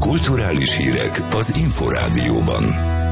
Kulturális hírek az Inforádióban.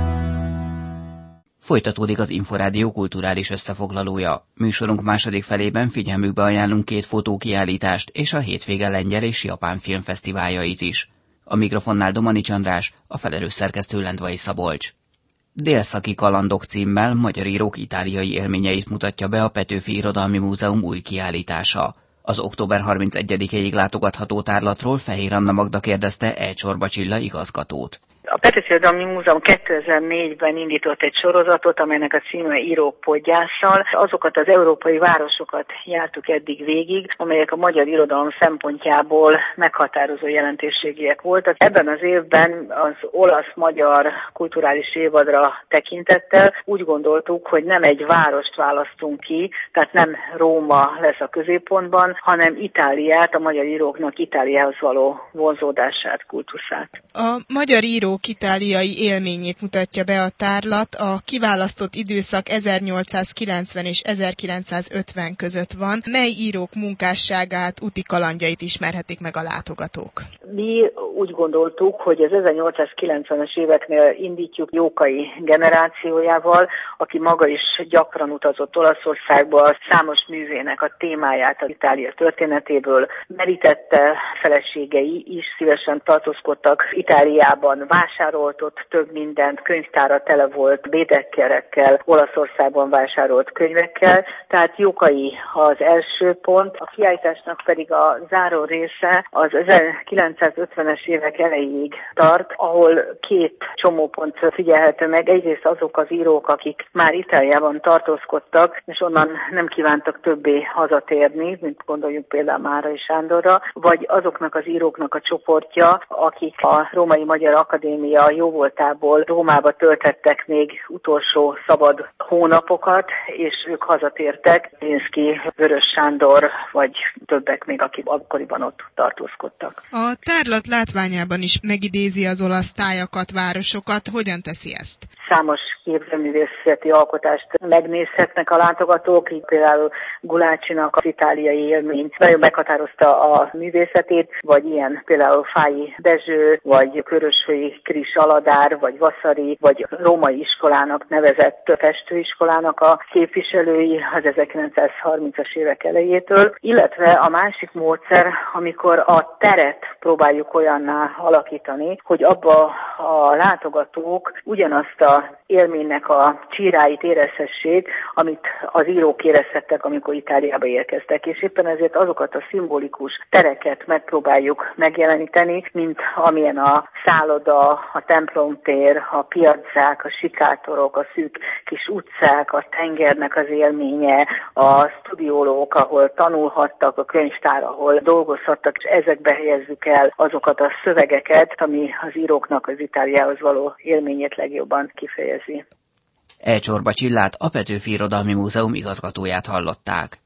Folytatódik az Inforádió kulturális összefoglalója. Műsorunk második felében figyelmükbe ajánlunk 2 fotókiállítást és a hétvége lengyel és japán filmfesztiváljait is. A mikrofonnál Domanics András, a felelős szerkesztő Lendvai Szabolcs. Délszaki kalandok címmel magyar írók itáliai élményeit mutatja be a Petőfi Irodalmi Múzeum új kiállítása. Az október 31-ig látogatható tárlatról Fehér Anna Magda kérdezte E. Csorba Csilla igazgatót. A Petőfi Irodalmi Múzeum 2004-ben indított egy sorozatot, amelynek a címe Írók podgyásszal. Azokat az európai városokat jártuk eddig végig, amelyek a magyar irodalom szempontjából meghatározó jelentőségűek voltak. Ebben az évben az olasz-magyar kulturális évadra tekintettel úgy gondoltuk, hogy nem egy várost választunk ki, tehát nem Róma lesz a középpontban, hanem Itáliát, a magyar íróknak Itáliához való vonzódását, kultuszát. A magyar írók itáliai élményét mutatja be a tárlat, a kiválasztott időszak 1890 és 1950 között van. Mely írók munkásságát, úti kalandjait ismerhetik meg a látogatók? Mi úgy gondoltuk, hogy az 1890-es éveknél indítjuk Jókai generációjával, aki maga is gyakran utazott Olaszországba, számos művének a témáját az Itália történetéből merítette, feleségei is szívesen tartózkodtak Itáliában, vásárolt ott több mindent, könyvtára tele volt bédekkerekkel, Olaszországban vásárolt könyvekkel, tehát Jókai az első pont, a kiállításnak pedig a záró része az 1950-es évek elejéig tart, ahol 2 csomópont figyelhető meg. Egyrészt azok az írók, akik már Itáliában tartózkodtak, és onnan nem kívántak többé hazatérni, mint gondoljuk például Márai Sándorra, vagy azoknak az íróknak a csoportja, akik a Római Magyar Akadémia jóvoltából Rómába töltettek még utolsó szabad hónapokat, és ők hazatértek, Pénzki, Vörös Sándor, vagy többek még, akik akkoriban ott tartózkodtak. A tárlat látványában is megidézi az olasz tájakat, városokat. Hogyan teszi ezt? Számos képzőművészeti alkotást megnézhetnek a látogatók, így például Gulácsinak az itáliai élmény nagyon meghatározta a művészetét, vagy ilyen például Fáji Dezső, vagy Körösfői Kris Aladár, vagy Vaszari, vagy római iskolának nevezett festőiskolának a képviselői az 1930-as évek elejétől, illetve a másik módszer, amikor a teret próbáljuk olyanná alakítani, hogy abba a látogatók ugyanazt a élménynek a csíráit érezhessék, amit az írók érezhettek, amikor Itáliába érkeztek, és éppen ezért azokat a szimbolikus tereket megpróbáljuk megjeleníteni, mint amilyen a szálloda, a templomtér, a piaccák, a sikátorok, a szűk kis utcák, a tengernek az élménye, a stúdiólók, ahol tanulhattak, a könyvtár, ahol dolgozhattak, és ezekbe helyezzük el azokat a szövegeket, ami az íróknak az Itáliához való élményét legjobban kifejezi. E. Csorba Csillát, a Petőfi Irodalmi Múzeum igazgatóját hallották.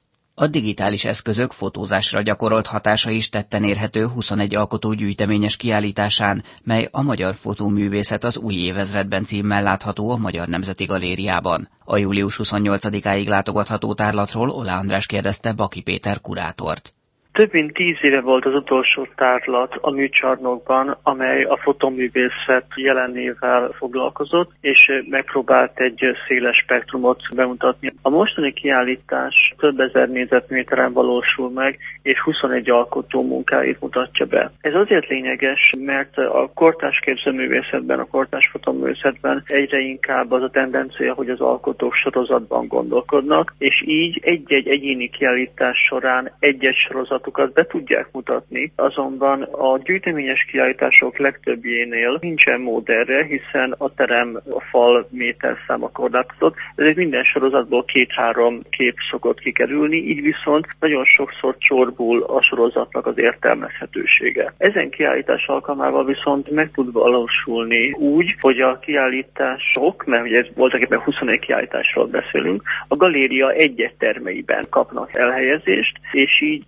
A digitális eszközök fotózásra gyakorolt hatása is tetten érhető 21 alkotó gyűjteményes kiállításán, mely a Magyar Fotóművészet az új évezredben címmel látható a Magyar Nemzeti Galériában. A július 28-áig látogatható tárlatról Ola András kérdezte Baki Péter kurátort. Több mint 10 éve volt az utolsó tárlat a műcsarnokban, amely a fotóművészet jelenével foglalkozott, és megpróbált egy széles spektrumot bemutatni. A mostani kiállítás több ezer négyzetméteren valósul meg, és 21 alkotó munkáit mutatja be. Ez azért lényeges, mert a kortárs képzőművészetben, a kortárs fotóművészetben egyre inkább az a tendencia, hogy az alkotók sorozatban gondolkodnak, és így egy-egy egyéni kiállítás során egy-egy sorozat be tudják mutatni, azonban a gyűjteményes kiállítások legtöbbjénél nincsen mód erre, hiszen a terem, a fal méterszáma korlátozott, ezért minden sorozatból 2-3 kép szokott kikerülni, így viszont nagyon sokszor csorbul a sorozatnak az értelmezhetősége. Ezen kiállítás alkalmával viszont meg tud valósulni úgy, hogy a kiállítások, mert ugye voltak éppen 21 kiállításról beszélünk, a galéria egy-egy termeiben kapnak elhelyezést, és így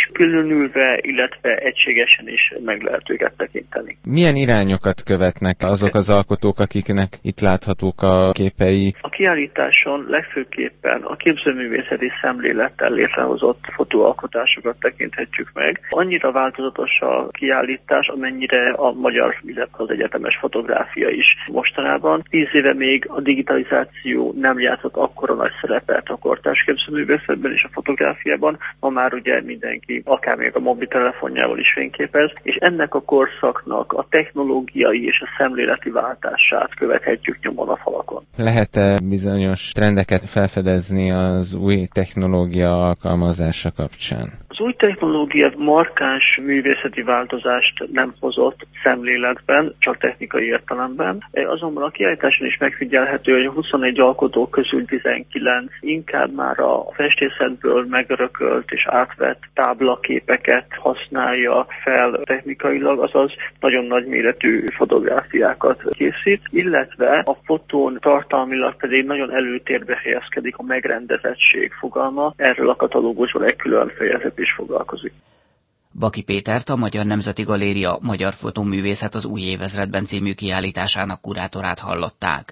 és különülve, illetve egységesen is meg lehet őket tekinteni. Milyen irányokat követnek azok az alkotók, akiknek itt láthatók a képei? A kiállításon legfőképpen a képzőművészeti szemlélettel létrehozott fotóalkotásokat tekinthetjük meg. Annyira változatos a kiállítás, amennyire a magyar, illetve az egyetemes fotográfia is mostanában. 10 éve még a digitalizáció nem játszott akkora nagy szerepet a kortárs képzőművészetben és a fotográfiában. Ma már ugye mindenki akár még a mobiltelefonjával is fényképez, és ennek a korszaknak a technológiai és a szemléleti váltását követhetjük nyomon a falakon. Lehet-e bizonyos trendeket felfedezni az új technológia alkalmazása kapcsán? Az új technológia markáns művészeti változást nem hozott szemléletben, csak technikai értelemben. Azonban a kiállításon is megfigyelhető, hogy a 21 alkotó közül 19 inkább már a festészetből megörökölt és átvett táblaképeket használja fel technikailag, azaz nagyon nagy méretű fotográfiákat készít, illetve a fotón tartalmilag pedig nagyon előtérbe helyezkedik a megrendezettség fogalma. Erről a katalógusban egy külön fejezet is foglalkozik. Baki Pétert, a Magyar Nemzeti Galéria Magyar Fotóművészet az új évezredben című kiállításának kurátorát hallották.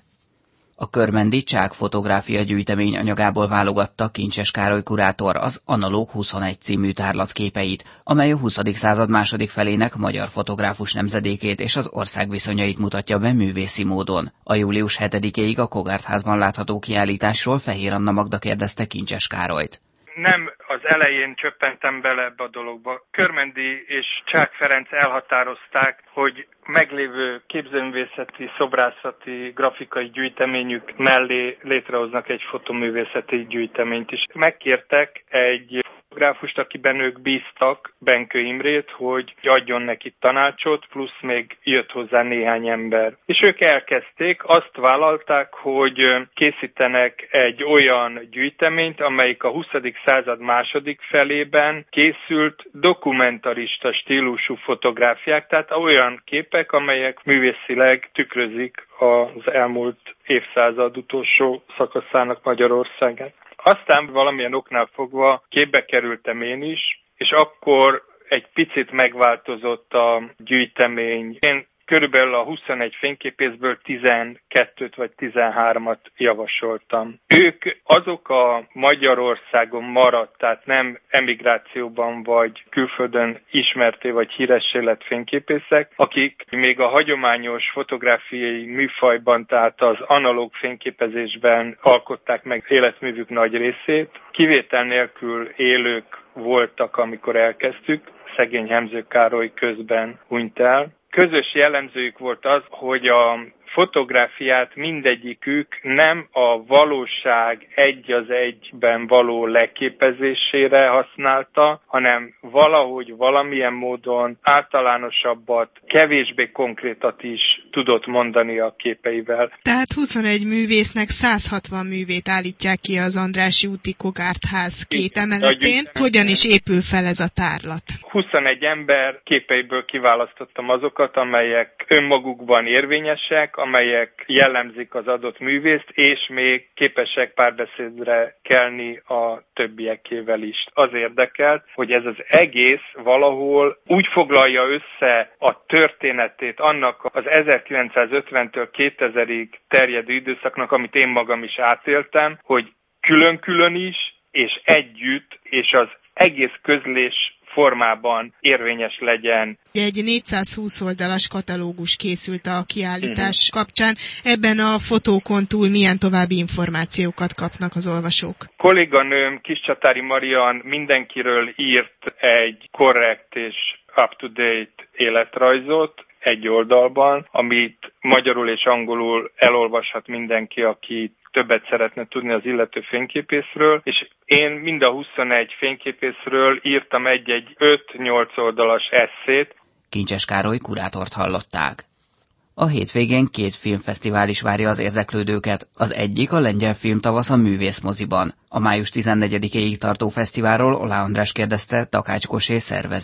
A Körmendi Csák fotográfia gyűjtemény anyagából válogatta Kincses Károly kurátor az Analóg 21 című tárlat képeit, amely a 20. század második felének magyar fotográfus nemzedékét és az ország viszonyait mutatja be művészi módon. A július 7-éig a Kogártházban látható kiállításról Fehér Anna Magda kérdezte Kincses Károlyt. Nem az elején csöppentem bele ebbe a dologba. Körmendi és Csák Ferenc elhatározták, hogy meglévő képzőművészeti, szobrászati, grafikai gyűjteményük mellé létrehoznak egy fotoművészeti gyűjteményt is. Megkértek egy fotográfust, akiben ők bíztak, Benkő Imrét, hogy adjon neki tanácsot, plusz még jött hozzá néhány ember. És ők elkezdték, azt vállalták, hogy készítenek egy olyan gyűjteményt, amelyik a 20. század második felében készült dokumentarista stílusú fotográfiák, tehát olyan képek, amelyek művészileg tükrözik az elmúlt évszázad utolsó szakaszának Magyarországát. Aztán valamilyen oknál fogva képbe kerültem én is, és akkor egy picit megváltozott a gyűjtemény. Én körülbelül a 21 fényképészből 12-t vagy 13-at javasoltam. Ők azok a Magyarországon maradt, tehát nem emigrációban vagy külföldön ismerté vagy híressé lett fényképészek, akik még a hagyományos fotográfiai műfajban, tehát az analóg fényképezésben alkották meg életművük nagy részét. Kivétel nélkül élők voltak, amikor elkezdtük. Szegény Hemző Károly közben hunyt el. Közös jellemzőjük volt az, hogy a fotográfiát mindegyikük nem a valóság egy az egyben való leképezésére használta, hanem valahogy valamilyen módon általánosabbat, kevésbé konkrétat is tudott mondani a képeivel. Tehát 21 művésznek 160 művét állítják ki az Andrássy úti Kogártház két emeletén. Hogyan is épül fel ez a tárlat? 21 ember képeiből kiválasztottam azokat, amelyek önmagukban érvényesek, amelyek jellemzik az adott művészt, és még képesek párbeszédre kelni a többiekével is. Az érdekelt, hogy ez az egész valahol úgy foglalja össze a történetét annak az 1950-től 2000-ig terjedő időszaknak, amit én magam is átéltem, hogy külön-külön is, és együtt, és az egész közlés formában érvényes legyen. Egy 420 oldalas katalógus készült a kiállítás kapcsán. Ebben a fotókon túl milyen további információkat kapnak az olvasók? Kolléganőm Kiscsatári Marian mindenkiről írt egy korrekt és up-to-date életrajzot egy oldalban, amit magyarul és angolul elolvashat mindenki, aki többet szeretne tudni az illető fényképészről, és én mind a 21 fényképészről írtam egy 5-8 oldalas esszét. Kincses Károly kurátort hallották. A hétvégén 2 filmfesztivál is várja az érdeklődőket. Az egyik a Lengyel Filmtavasz a Művészmoziban. A május 14-éig tartó fesztiválról Olá András kérdezte Takács Kosé szervezőt.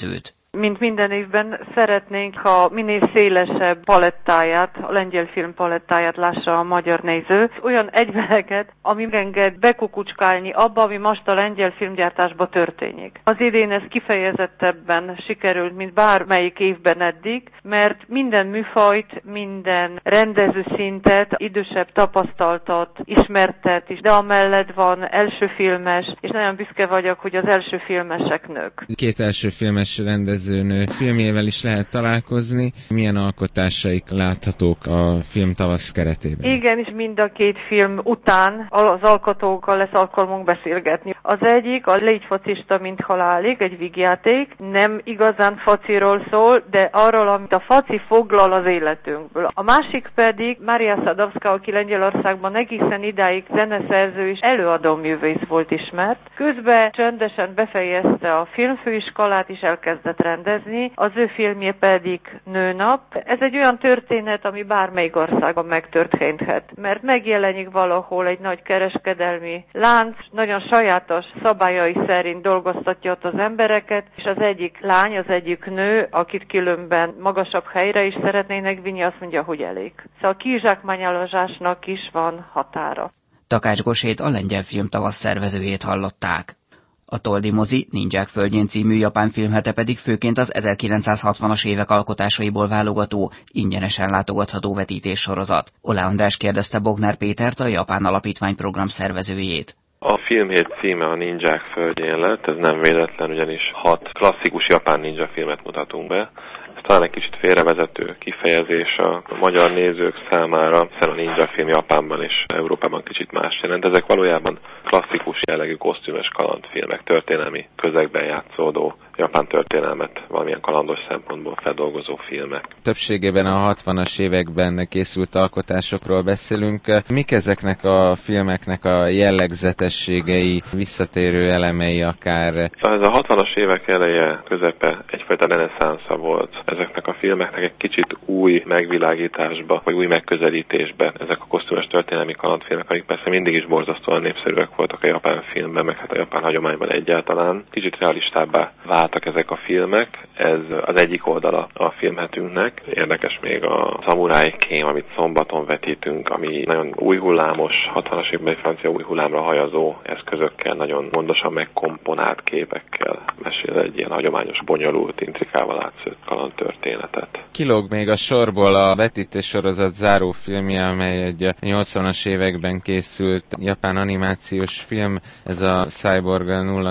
Mint minden évben szeretnénk, ha minél szélesebb palettáját, a lengyel film palettáját lássa a magyar néző. Olyan egyveleket, ami enged bekukucskálni abba, ami most a lengyel filmgyártásban történik. Az idén ez kifejezettebben sikerült, mint bármelyik évben eddig, mert minden műfajt, minden rendezőszintet, idősebb tapasztaltat, ismertet is, de amellett van elsőfilmes, és nagyon büszke vagyok, hogy az elsőfilmesek nők. 2 elsőfilmes rendezőnő filmjével is lehet találkozni. Milyen alkotásaik láthatók a film tavasz keretében? Igen, és mind a 2 film után az alkotókkal lesz alkalmunk beszélgetni. Az egyik a Légy focista, mint halálig, egy vígjáték. Nem igazán fociról szól, de arról, amit a foci foglal az életünkből. A másik pedig Mária Sadowska, aki Lengyelországban egészen idáig zeneszerző és előadóművész volt ismert. Közben csöndesen befejezte a filmfőiskolát és elkezdett rendezni. Az ő filmje pedig Nőnap. Ez egy olyan történet, ami bármelyik országban megtörténhet, mert megjelenik valahol egy nagy kereskedelmi lánc, nagyon sajátos szabályai szerint dolgoztatja ott az embereket, és az egyik lány, az egyik nő, akit különben magasabb helyre is szeretnének vinni, azt mondja, hogy elég. Szóval a kizsákmányolásnak is van határa. Takács Gosét, a lengyel film tavasz szervezőjét hallották. A Toldi mozi Nindzsák földjén című japán filmhete pedig főként az 1960-as évek alkotásaiból válogató, ingyenesen látogatható vetítéssorozat. Olá András kérdezte Bognár Pétert, a Japán Alapítvány program szervezőjét. A filmhét címe a Nindzsák földjén lett, ez nem véletlen, ugyanis 6 klasszikus japán nindzsa filmet mutatunk be. Ez talán egy kicsit félrevezető kifejezés a magyar nézők számára, hiszen a nindzsa film Japánban és Európában kicsit más jelent. Ezek valójában klasszikus jellegű kosztümös kalandfilmek, történelmi közegben játszódó japán történelmet valamilyen kalandos szempontból feldolgozó filmek. Többségében a 60-as években készült alkotásokról beszélünk. Mik ezeknek a filmeknek a jellegzetességei, visszatérő elemei akár? Ez a 60-as évek eleje, közepe egyfajta reneszánsza volt ezeknek a filmeknek, egy kicsit új megvilágításba, vagy új megközelítésbe. Ezek a kosztümös történelmi kalandfilmek, amik persze mindig is borzasztóan népszerűek voltak a japán filmben, meg hát a japán hagyományban egyáltalán. Kicsit realistábbá váltak ezek a filmek, ez az egyik oldala a filmhetünknek. Érdekes még a Szamuráj kém, amit szombaton vetítünk, ami nagyon új hullámos, 60-as évben egy francia új hullámra hajazó eszközökkel, nagyon gondosan megkomponált képekkel mesél egy ilyen hagyományos, bonyolult, intrikával átszőtt kalandtörténetet. Kilóg még a sorból a vetítéssorozat zárófilmje, amely egy 80-as években készült japán animációs film, ez a Cyborg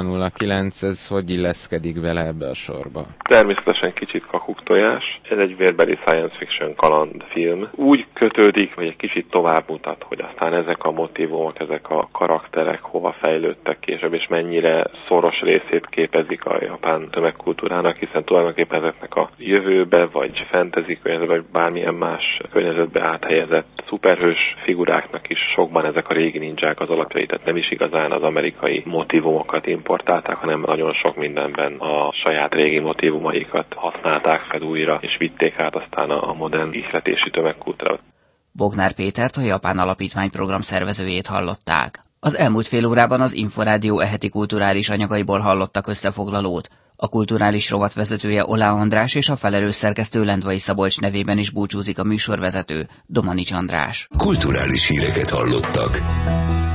009, ez hogy illeszkedik vele ebbe a sorba? Természetesen kicsit kakuktojás. Ez egy vérbeli science fiction kalandfilm. Úgy kötődik, hogy egy kicsit tovább mutat, hogy aztán ezek a motívumok, ezek a karakterek hova fejlődtek később, és mennyire szoros részét képezik a japán tömegkultúrának, hiszen tulajdonképpen ezeknek a jövőbe, vagy fantasy környezetbe, vagy bármilyen más környezetbe áthelyezett szuperhős figuráknak is sokban ezek a régi nindzsák az alapjai, tehát nem is igazán az amerikai motívumokat importálták, hanem nagyon sok mindenben a saját régi motívumaikat használták fel újra, és vitték át aztán a modern ihletési tömegkultúra. Bognár Pétert, a Japán Alapítvány program szervezőjét hallották. Az elmúlt fél órában az Inforádió eheti kulturális anyagaiból hallottak összefoglalót. A kulturális rovat vezetője Olá András és a felelős szerkesztő Lendvai Szabolcs nevében is búcsúzik a műsorvezető, Domanics András. Kulturális híreket hallottak.